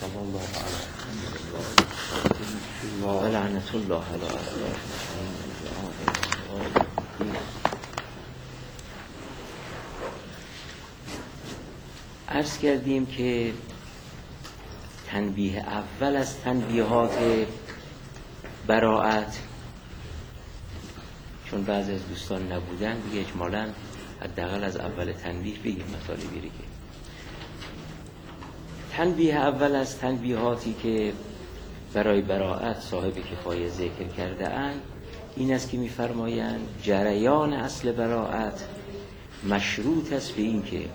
صلی الله علیه و لعنت الله علی عرض کردیم که تنبیه اول از تنبیهات براءت، چون بعضی از دوستان نبودن دیگه اجمالاً حداقل از اول تنبیه بگیم مطالبی رو که تنبیه اول از تنبیهاتی که برای براءت صاحب کفایه ذکر کرده اند این است که می‌فرمایند جریان اصل براءت مشروط است به این که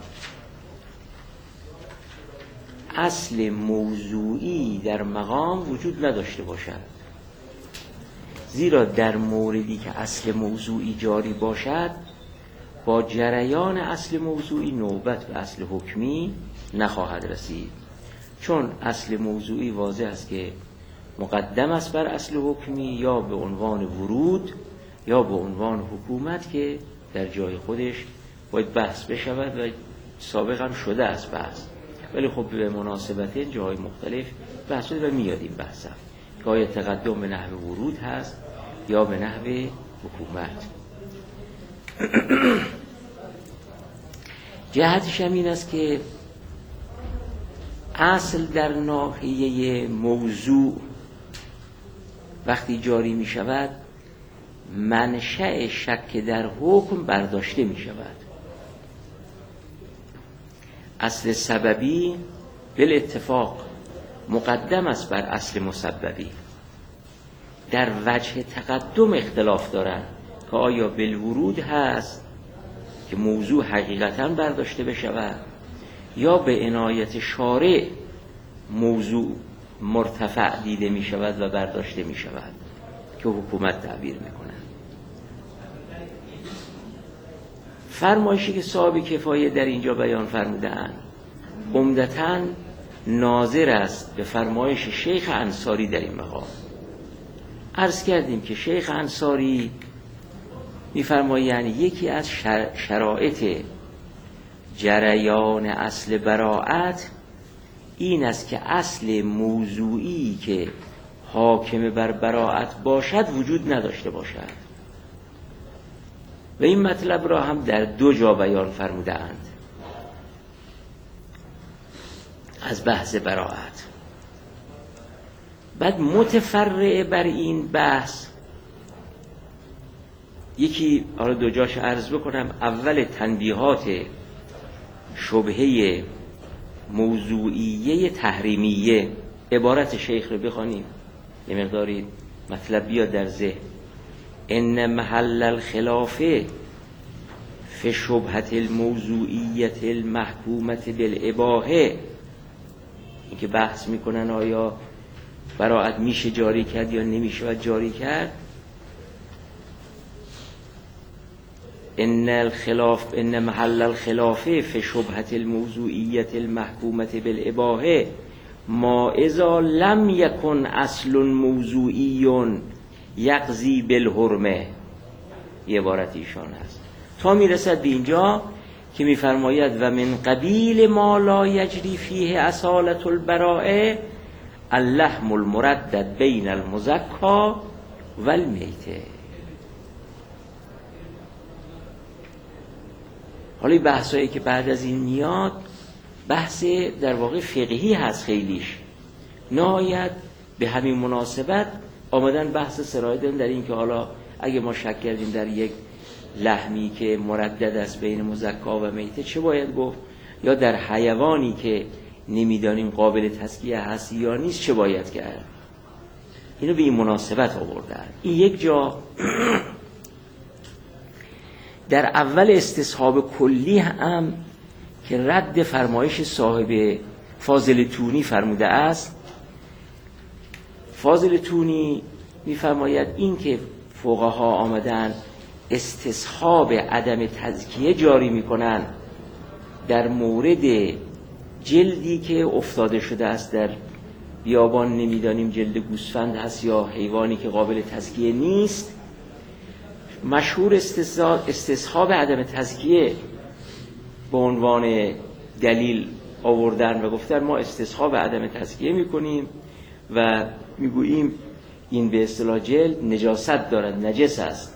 اصل موضوعی در مقام وجود نداشته باشد، زیرا در موردی که اصل موضوعی جاری باشد با جریان اصل موضوعی نوبت به اصل حکمی نخواهد رسید، چون اصل موضوعی واضح است که مقدم است بر اصل حکمی، یا به عنوان ورود یا به عنوان حکومت که در جای خودش باید بحث بشود و سابق هم شده است بحث، ولی خب به مناسبت جای مختلف بحث شده و میاد این بحث هم گاهی تقدم به نحو ورود هست یا به نحو حکومت. جهتش هم این است که اصل در ناحیه موضوع وقتی جاری می شود منشأ شک در حکم برداشته می شود. اصل سببی بالاتفاق مقدم است بر اصل مسببی. در وجه تقدم اختلاف دارند که آیا بالورود هست که موضوع حقیقتاً برداشته بشود یا به عنایت شارع موضوع مرتفع دیده می شود و برداشته می شود که حکومت تعبیر می کند. فرمایشی که صاحب کفایه در اینجا بیان فرمودند عمدتاً ناظر است به فرمایش شیخ انصاری در این مقام. عرض کردیم که شیخ انصاری می‌فرمایند یکی از شرایط جریان اصل براءت این است که اصل موضوعی که حاکم بر براءت باشد وجود نداشته باشد و این مطلب را هم در دو جا بیان فرمودند از بحث براءت. بعد متفرع بر این بحث یکی حالا دو جاش عرض بکنم. اول تنبیهات شبهه موضوعیه تحریمیه، عبارت شیخ رو بخوانیم یه مقداری مطلب بیاد در ذهن. ان محل الخلاف فی شبهه الموضوعیه المحکومه بالاباحه، این که بحث میکنن آیا براءت میشه جاری کرد یا نمیشه جاری کرد. ان محل الخلاف فی شبهه الموضوعیه المحکومه بالاباحه ما اذا لم یکن اصل موضوعی یقضی بالحرمه، یه عبارت ایشان هست تا میرسد به اینجا که میفرماید و من قبیل ما لا یجری فیه اصالة البراءه اللحم المردد بین المزکا و المیته. حالا این بحثایی که بعد از این میاد بحث در واقع فقهی هست خیلیش، نهایت به همین مناسبت آمدن بحث سرایت در این که حالا اگه ما شک کردیم در یک لحمی که مردد است بین مزکا و میته چه باید گفت، یا در حیوانی که نمیدانیم قابل تزکیه هست یا نیست چه باید کرد. اینو به این مناسبت آوردن. این یک جا در اول استصحاب کلی هم که رد فرمایش صاحب فاضل تونی فرموده است. فاضل تونی میفرماید این که فقها آمدن استصحاب عدم تزکیه جاری میکنن در مورد جلدی که افتاده شده است در بیابان، نمیدانیم جلد گوسفند هست یا حیوانی که قابل تزکیه نیست، مشهور استصحاب عدم تزکیه به عنوان دلیل آوردن و گفتن ما استصحاب عدم تزکیه میکنیم و میگوییم این به اصطلاح جلد نجاست دارد، نجس است.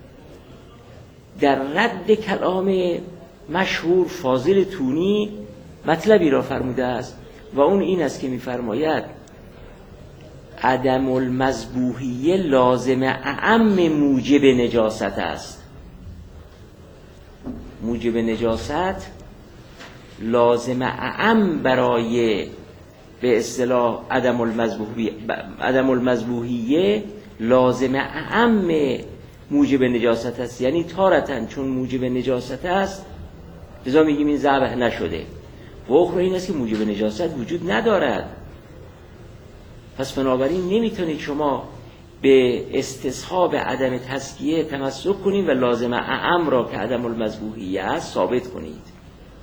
در رد کلام مشهور فاضل تونی مطلبی را فرموده است و اون این است که میفرماید عدم المذبوحیه لازم اعم موجب نجاست است. موجب نجاست لازم اعم برای به اصطلاح عدم المذبوحیه لازم اعم موجب نجاست است، یعنی تارتن چون موجب نجاست است لذا میگیم این ذبح نشده، و اخرى این است که موجب نجاست وجود ندارد. پس بنابراین نمیتونید شما به استصحاب عدم تزکیه تمسک کنید و لازم اعم را که عدم المذبوحیه است ثابت کنید.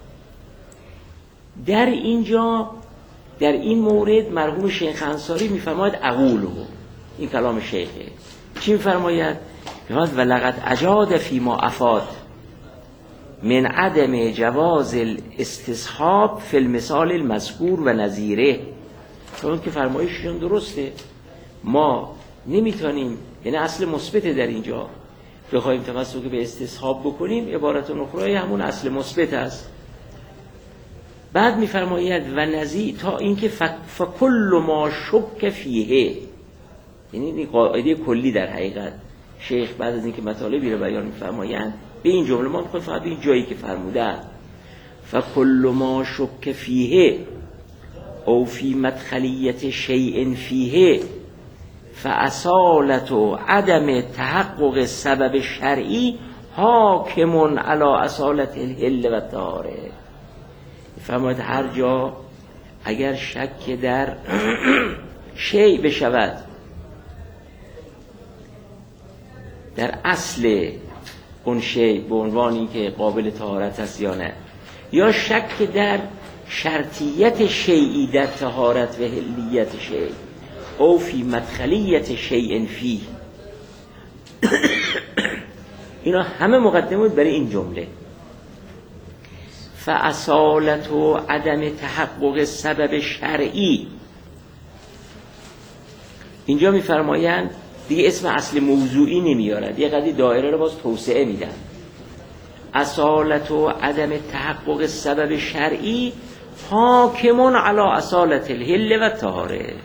در اینجا در این مورد مرحوم شیخ انصاری میفرماید اقوله، این کلام شیخه. چی میفرماید؟ میفرماید ولقد اجاد فی ما افاد من عدم جواز الاستصحاب فی المثال المذکور و نظیره. چون که فرمایششون درسته، ما نمیتونیم، یعنی اصل مثبت در اینجا بخوایم تمسک به استصحاب بکنیم، عبارت اخرى همون اصل مثبت است. بعد میفرماید و نظیر تا اینکه فکل ما شک فیه، یعنی این قاعده کلی در حقیقت شیخ بعد از اینکه مطالبی رو بیان میفرمایند به این جمله ما میخوایم فقط این جایی که فرمودن فکل ما شک فیه او فی مدخلیت شیء فیه فاصالت عدم تحقق سبب شرعی حاکم علی اصالت الحل و الطهاره. فرماید هر جا اگر شک در شیء بشود، در اصل اون شیء به عنوان این که قابل طهارت است یا نه، یا شک در شرطیت شیئی در طهارت و حلیت شیء او فی مدخلیت شیء فیه، اینا همه مقدمه بود برای این جمله. فاصالت و عدم تحقق سبب شرعی، اینجا میفرمایند دیگه اسم اصل موضوعی نمیارد، یه قدری دایره رو باز توسعه میدن. اصالت و عدم تحقق سبب شرعی حاکمون علی اصالت الحل و الطهاره.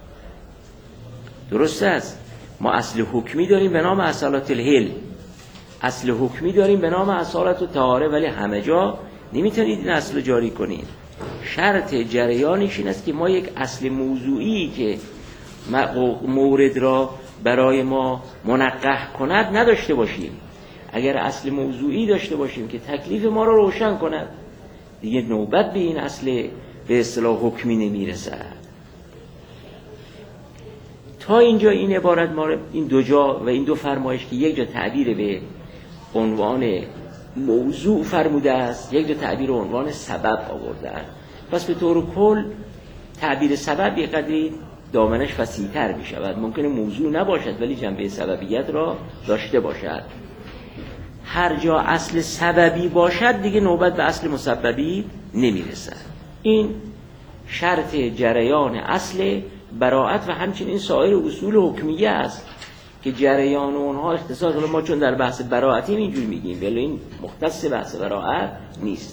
درست است، ما اصل حکمی داریم به نام اصالت الحل، اصل حکمی داریم به نام اصالت الطهاره، ولی همه جا نمیتونید این اصل جاری کنید. شرط جریانش این است که ما یک اصل موضوعی که مورد را برای ما منقح کند نداشته باشیم. اگر اصل موضوعی داشته باشیم که تکلیف ما را روشن کند، دیگه نوبت به این اصل به اصطلاح حکمی نمیرسد. تا اینجا این عبارت ما این دو جا و این دو فرمایش که یک جا تعبیر به عنوان موضوع فرموده است، یک جا تعبیر عنوان سبب آورده است. پس به طور کل تعبیر سبب یک قدری دامنش وسیع‌تر می شود. ممکنه موضوع نباشد ولی جنبه سببیت را داشته باشد. هر جا اصل سببی باشد دیگه نوبت به اصل مسببی نمی رسد. این شرط جریان اصل براءت و همچنین سایر اصول حکمیه است که جریان اونها اختصاص داره. ما چون در بحث براءتی اینجوری میگیم ولی این مختص بحث براءت نیست.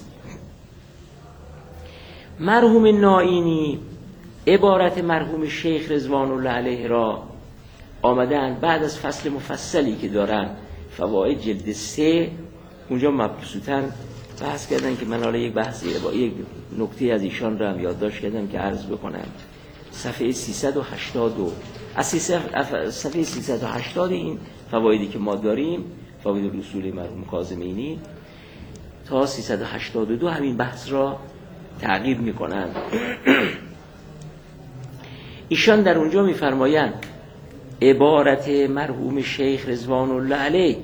مرحوم نائینی عبارت مرحوم شیخ رضوان الله علیه را آمدن بعد از فصل مفصلی که دارن فواید جلد 3 اونجا مبسوطاً بحث کردن که من حالا یک بحثی با یک نکته از ایشان را هم یادداشت کردم که عرض بکنم. صفحه 382 از صفحه 380 این فوایدی که ما داریم، فواید اصول مرحوم کاظمینی، تا 382 همین بحث را تعقیب میکنند. ایشان در اونجا میفرمایند عبارت مرحوم شیخ رضوان الله علیه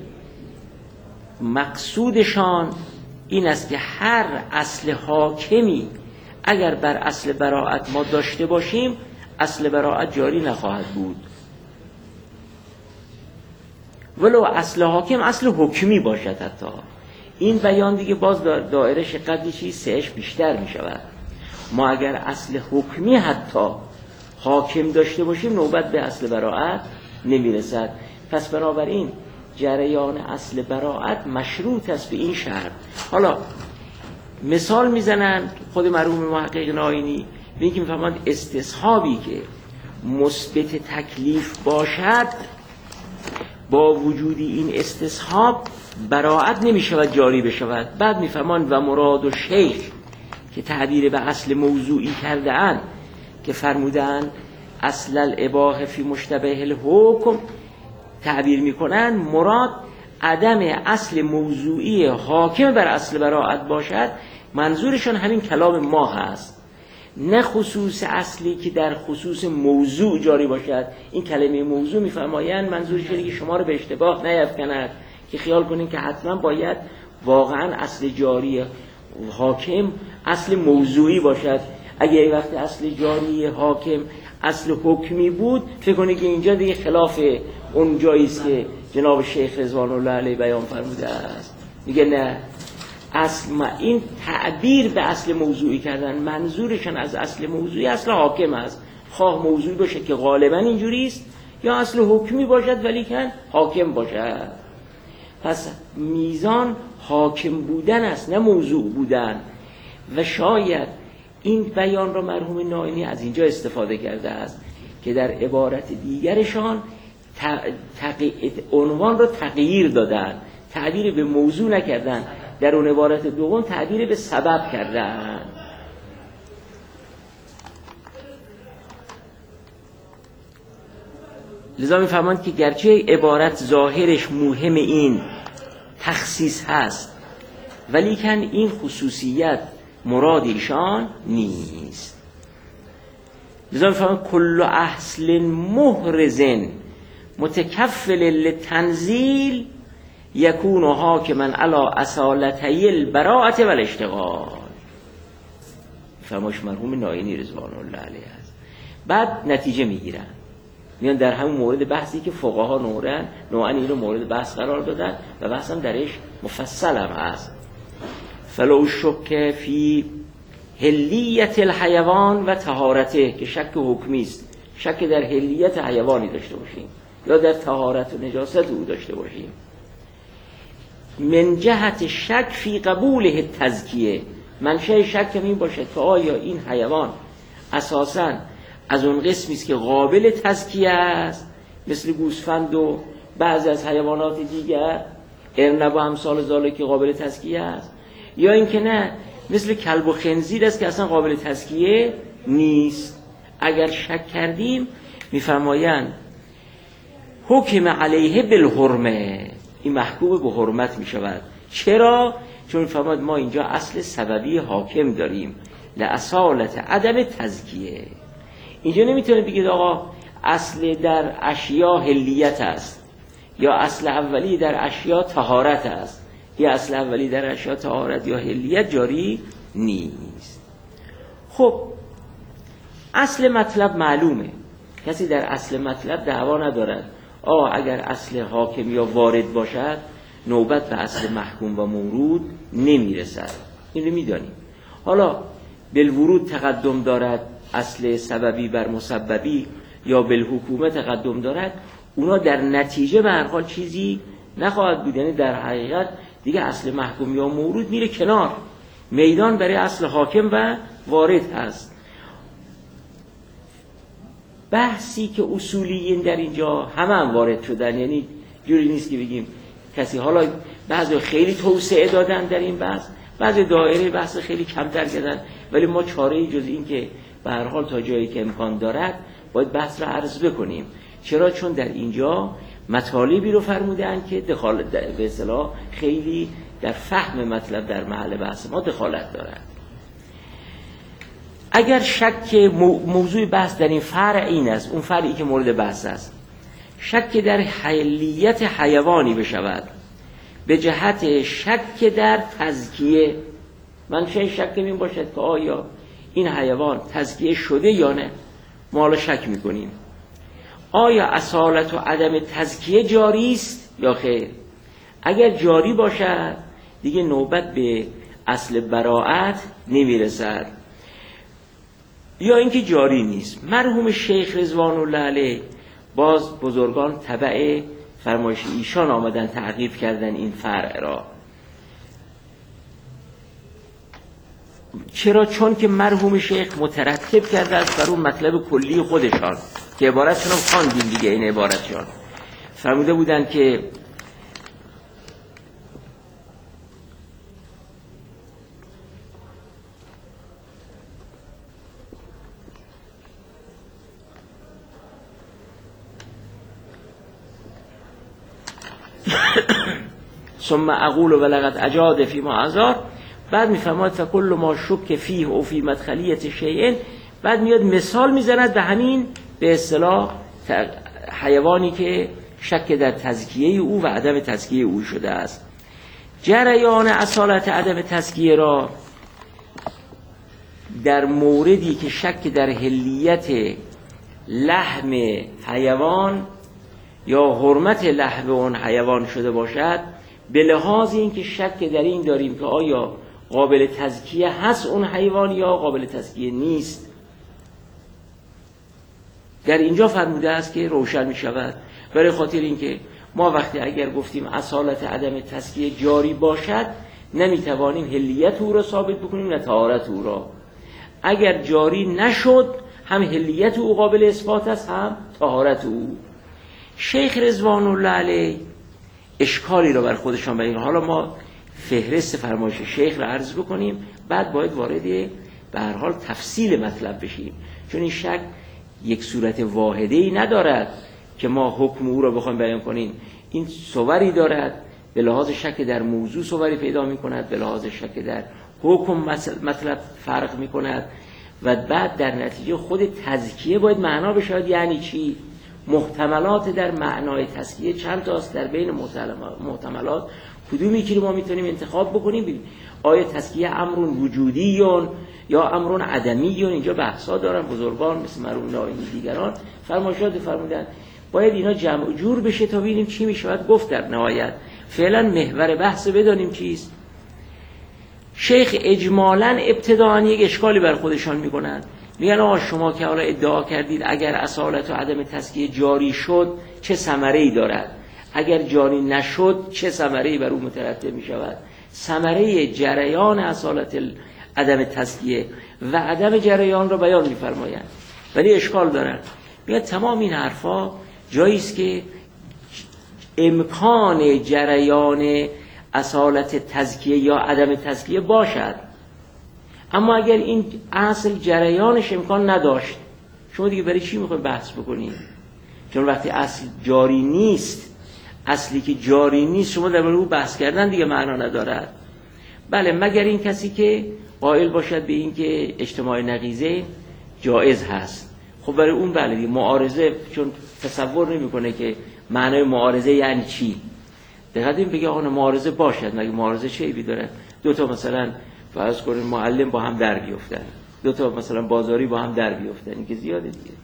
مقصودشان این است که هر اصل حاکمی اگر بر اصل براءت ما داشته باشیم اصل براءت جاری نخواهد بود، ولو اصل حاکم اصل حکمی باشد. حتی این بیان دیگه باز دایرش قدری چیز سهش بیشتر می شود. ما اگر اصل حکمی حتی حاکم داشته باشیم نوبت به اصل براءت نمیرسد. پس بنابراین جریان اصل براءت مشروط است به این شرط. حالا مثال میزنن خود مرحوم محقق ناینی به اینکه میفهمند استصحابی که مثبت تکلیف باشد با وجود این استصحاب براءت نمیشود جاری بشود. بعد میفهمند و مراد و شیخ که تعبیر به اصل موضوعی کرده اند که فرمودن اصل الاباحه فی مشتبه الحکم تعبیر میکنن مراد عدم اصل موضوعی حاکم بر اصل براءت باشد. منظورشان همین کلام ما هست، نه خصوص اصلی که در خصوص موضوع جاری باشد. این کلمه موضوع میفرمایند منظورش اینه که شما رو به اشتباه نیفکند که خیال کنین که حتما باید واقعا اصل جاری حاکم اصل موضوعی باشد. اگه ای وقت اصل جاری حاکم اصل حکمی بود فکر کنید که اینجا دیگه خلاف اون جایی است که جناب شیخ رضوان الله علیه بیان فرموده است. میگه نه، اصل این تعبیر به اصل موضوعی کردن منظورشان از اصل موضوعی اصل حاکم است، خواه موضوعی باشه که غالبا اینجوری است یا اصل حکمی باشد ولی که حاکم باشد. پس میزان حاکم بودن است نه موضوع بودن. و شاید این بیان را مرحوم ناینی از اینجا استفاده کرده است که در عبارت دیگرشان عنوان را تغییر دادن، تعبیر به موضوع نکردن، در اون عبارت دوم تعبیر به سبب کردن. لذا می‌فهمند که گرچه عبارت ظاهرش موهم این تخصیص هست ولیکن این خصوصیت مراد ایشان نیست. لذا می‌فهمند کل اصل محرز متکفل للتنزیل یکون حاکما علی اصالتی البراءة و الاشتغال. فرمایش مرحوم ناینی رضوان الله علیه است. بعد نتیجه میگیرن، میان در همون مورد بحثی که فقها نوعاً این رو مورد بحث قرار دادن و بحث هم درش مفصل هم هست. فلو شک فی حلیت الحیوان و طهارته، که شک حکمی است، شک در حلیت حیوانی داشته باشیم یا در طهارت و نجاست او داشته باشیم، من جهت شک فی قبوله تزکیه، منشأ شک این باشد که آیا این حیوان اساساً از اون قسمی است که قابل تزکیه است، مثل گوسفند و بعضی از حیوانات دیگر، ارنب و امثال ذالک که قابل تزکیه است، یا اینکه نه مثل کلب و خنزیر است که اصلا قابل تزکیه نیست. اگر شک کردیم میفرمایند حکم علیه بالحرمه، این محکوم به حرمت می شود. چرا؟ چون فرماد ما اینجا اصل سببی حاکم داریم لاصالت عدم تزکیه. اینجا نمیتونه بگید آقا اصل در اشیا حلیت است یا اصل اولی در اشیا طهارت است یا اصل اولی در اشیا طهارت یا حلیت جاری نیست. خب اصل مطلب معلومه، کسی در اصل مطلب دعوا ندارد. اگر اصل حاکم یا وارد باشد نوبت به اصل محکوم و مورود نمیرسد، این رو میدانیم. حالا بالورود تقدم دارد اصل سببی بر مسببی یا بالحکومه تقدم دارد، اونا در نتیجه به هر حال چیزی نخواهد بود. یعنی در حقیقت دیگه اصل محکوم یا مورود میره کنار، میدان برای اصل حاکم و وارد هست. بحثی که اصولیین در اینجا هم وارد شدن، یعنی جوری نیست که بگیم کسی، حالا بعضی خیلی توسعه دادن در این بحث، بعضی دایره بحث خیلی کمتر کردن، ولی ما چاره‌ای جز این که به هر حال تا جایی که امکان دارد باید بحث را عرض بکنیم. چرا؟ چون در اینجا مطالبی رو فرمودن که دخالت به اصطلاح خیلی در فهم مطلب در محل بحث ما دخالت دارد. اگر شک موضوع بحث در این فرع این است، اون فرعی که مورد بحث است، شک در حلیت حیوانی بشود به جهت شک در تزکیه، منشأ شک این باشد که آیا این حیوان تزکیه شده یا نه، ما حالا شک میکنیم آیا اصالت و عدم تزکیه جاری است یا خیر. اگر جاری باشد دیگه نوبت به اصل براءت نمیرسد. یا اینکه جاری نیست. مرحوم شیخ رضوان الله علیه باز بزرگان تبع فرمایش ایشان آمدن تعقیب کردن این فرع را. چرا؟ چون که مرحوم شیخ مترتب کرده است بر اون مطلب کلی خودشان که عبارتشون هم خواندیم دیگه. این عبارتشان فرموده بودن که ثم اقول ولقد اجاد فی ما ازار. بعد میفرماید فکل ما شک فیه او فی مدخلیت شیء. بعد میاد مثال میزند به همین به اصطلاح حیوانی که شک در تزکیه او و عدم تزکیه او شده است. جریان اصالت عدم تزکیه را در موردی که شک در حلیت لحم حیوان یا حرمت لحم اون حیوان شده باشد، به لحاظ این که شک در این داریم که آیا قابل تزکیه هست اون حیوان یا قابل تزکیه نیست، در اینجا فرموده است که روشن می شود. برای خاطر اینکه ما وقتی اگر گفتیم اصالت عدم تزکیه جاری باشد، نمیتوانیم حلیت او را ثابت بکنیم نه طهارت او را. اگر جاری نشد هم حلیت او قابل اثبات است هم طهارت او. شیخ رضوان الله علیه اشکالی را بر خودشان بیان. حالا ما فهرست فرمایش شیخ را عرض بکنیم، بعد باید وارد به هر حال تفصیل مطلب بشیم، چون این شک یک صورت واحده‌ای ندارد که ما حکم او را بخوایم بیان کنیم. این صوری دارد، به لحاظ شک در موضوع صوری پیدا می کند، به لحاظ شک در حکم مطلب فرق می کند و بعد در نتیجه خود تزکیه باید معنا بشود. یعنی چی؟ محتملات در معنای تزکیه چند تاست؟ در بین محتملات کدومی که ما میتونیم انتخاب بکنیم ببینیم آیا تزکیه امرون وجودیون یا امرون عدمیون. اینجا بحثا دارن بزرگان مثل مرحوم ناینی دیگران فرمایشات فرمودن. باید اینا جمع جور بشه تا ببینیم چی میشود گفت در نهایت. فعلا محور بحث بدانیم چیست. شیخ اجمالاً ابتداءً یک اشکالی بر خودشان میکنند. میگن آقا شما که حالا ادعا کردید اگر اصالت و عدم تزکیه جاری شد چه ثمره‌ای دارد، اگر جاری نشد چه ثمره‌ای بر او مترتب میشود. ثمره جریان اصالت عدم تزکیه و عدم جریان را بیان میفرمایند، ولی اشکال دارن. میگن تمام این حرفا جایی است که امکان جریان اصالت تزکیه یا عدم تزکیه باشد، اما اگر این اصل جریانش امکان نداشت شما دیگه برای چی میخواید بحث بکنید؟ چون وقتی اصل جاری نیست، اصلی که جاری نیست، شما در مورد او بحث کردن دیگه معنا ندارد. بله مگر این کسی که قائل باشد به این که اجتماع نقیضه جایز هست. خب برای اون بله دیگه معارضه، چون تصور نمیکنه که معنای معارضه یعنی چی. دقیقاً این بگه آقا معارضه باشد، مگه معارضه چه عیبی داره؟ دو تا مثلا فرض کنید معلم با هم در بیفتن، دو تا مثلا بازاری با هم در بیفتن، این که زیاده دیگه.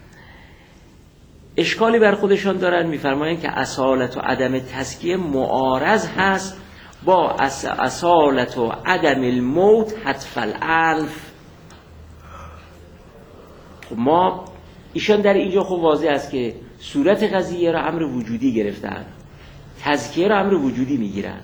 اشکالی بر خودشان دارن، میفرمایند که اصالت و عدم تزکیه معارض هست با اصالت و عدم الموت حتف الانف. خب ما ایشان در اینجا خب واضح است که صورت قضیه را امر وجودی گرفتن، تزکیه را امر وجودی میگیرن.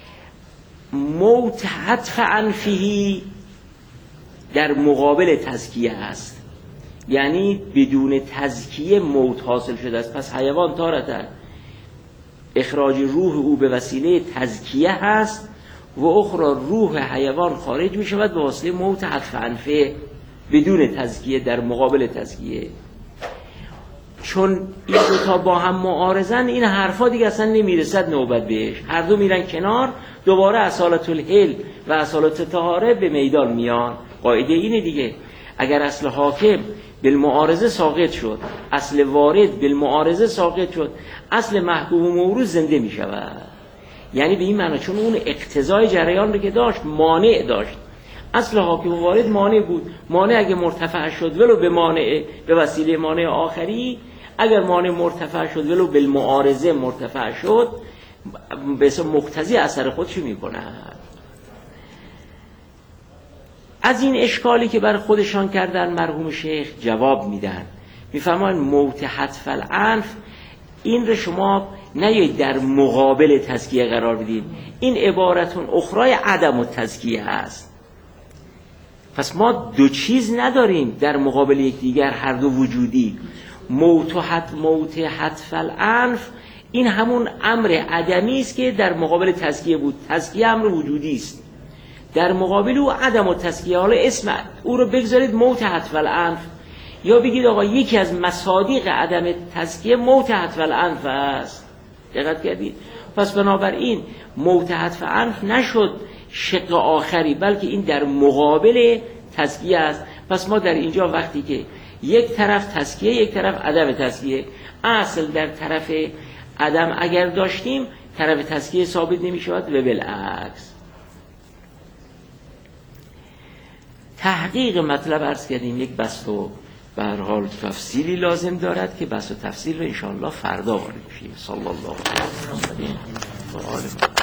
موت حتف انفهی در مقابل تزکیه است، یعنی بدون تزکیه موت حاصل شده است. پس حیوان تارتاً اخراج روح او به وسیله تزکیه هست و اخرى روح حیوان خارج می شود به واسطه موت حتف انفه بدون تزکیه در مقابل تزکیه. چون این دو تا با هم معارضن، این حرفا دیگه اصلا نمیرسد نوبت بهش، هر دو میرن کنار، دوباره اصالت الحل و اصالت طهاره به میدان میان. قاعده اینه دیگه، اگر اصل حاکم بالمعارضه ساقط شد، اصل وارد بالمعارضه ساقط شد، اصل محکوم و موروث زنده می شود. یعنی به این معنی چون اون اقتضای جریان رو که داشت مانع داشت، اصل حاکم و وارد مانع بود. مانع اگه مرتفع شد ولو به مانع به وسیله مانع آخری، اگر مانع مرتفع شد ولو بالمعارضه مرتفع شد، به اسم مقتضی اثر خودشو میکنه. از این اشکالی که بر خودشان کردن مرحوم شیخ جواب میدن، میفرمایند موت حتف الانف این رو شما نیایید در مقابل تزکیه قرار بدید، این عبارتون اخرای عدم التزکیه هست. پس ما دو چیز نداریم در مقابل یکدیگر، هر دو وجودی. موت حتف الانف این همون امر عدمی است که در مقابل تزکیه بود. تزکیه امر وجودی است، در مقابل او عدم التزکیه. حالا اسم او رو بگذارید موت حتف الانف، یا بگید آقا یکی از مصادیق عدم تزکیه موت حتف الانف است. دقت کردید؟ پس بنابراین موت حتف الانف نشد شق آخری، بلکه این در مقابل تزکیه است. پس ما در اینجا وقتی که یک طرف تزکیه یک طرف عدم تزکیه، اصل در طرف عدم اگر داشتیم طرف تزکیه ثابت نمی شود و بالعکس. تحقیق مطلب عرض کردیم یک بحث و به هر حال تفصیلی لازم دارد که بحث و تفصیل رو انشاءالله فردا وارد میشیم. صلی الله علیه و آله.